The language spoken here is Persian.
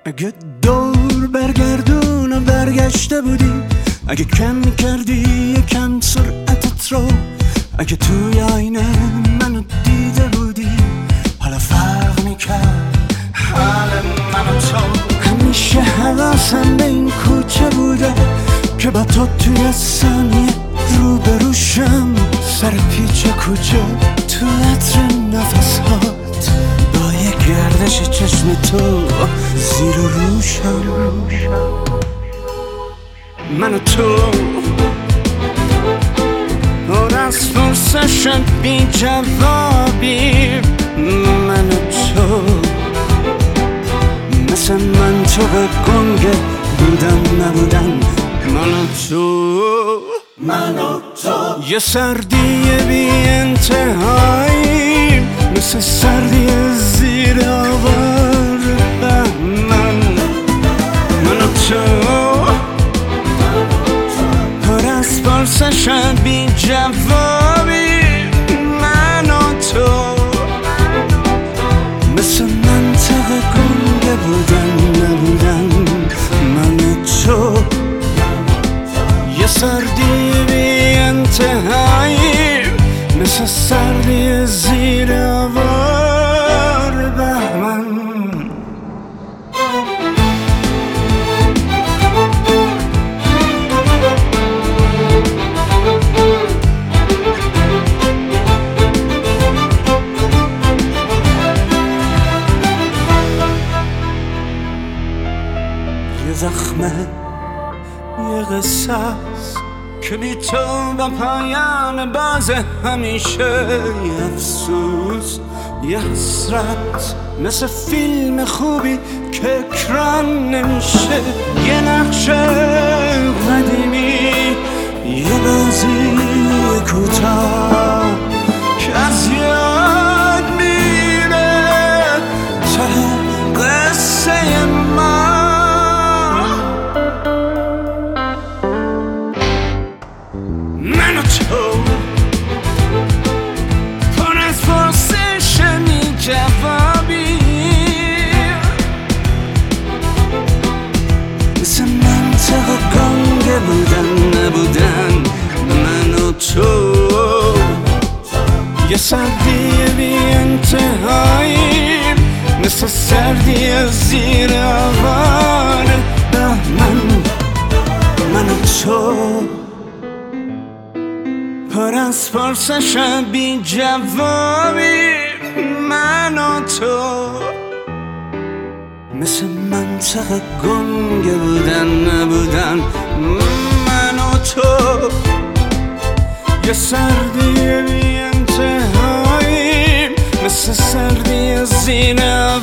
اگه دور برگردون و برگشته بودی، اگه کم میکردی یکم سرعتت رو، اگه توی آینه منو دیده بودی، حالا فرق میکرد حال من و تو. همیشه حواسم به این کوچه بوده که با تو توی ثانیه روبروشم، سر پیچ کوچه تو عطر نفسات، با یه گردش چشم تو زیر و روشم. من و تو پر از پرسشم بی جوابی، من و تو مثل من تو به گنگ بودن نبودن. من و تو یه سردی بی انتهایی، مثل سردی زیر آوار بهمن. من و تو پر از پرسشم بی جوابی، من و تو مثل منطق گنگ بودن نبودن. من و تو یه سردی بی انتهایی، مثل سردی زیر آوار بهمن. یه زخمه، یه قصه است که بی تو با پایان باز همیشه. یه افسوس، یه حسرت، مثل فیلم خوبی که اکران نمیشه. یه نقشه قدیمی، یه بازی کوتاه که از یاد میره ته قصه ما. من و تو پر از پرسش بی جوابی، مثل منطق گنگ بودن نبودن. من و تو یه سردی بی انتهایی، مثل سردی زیر آوار بهمن. من و تو پر از پرسشم بی جوابی، من و تو مثل منطق گنگ بودن نبودن. من و تو یه سردی بی انتهایی، مثل سردی زیر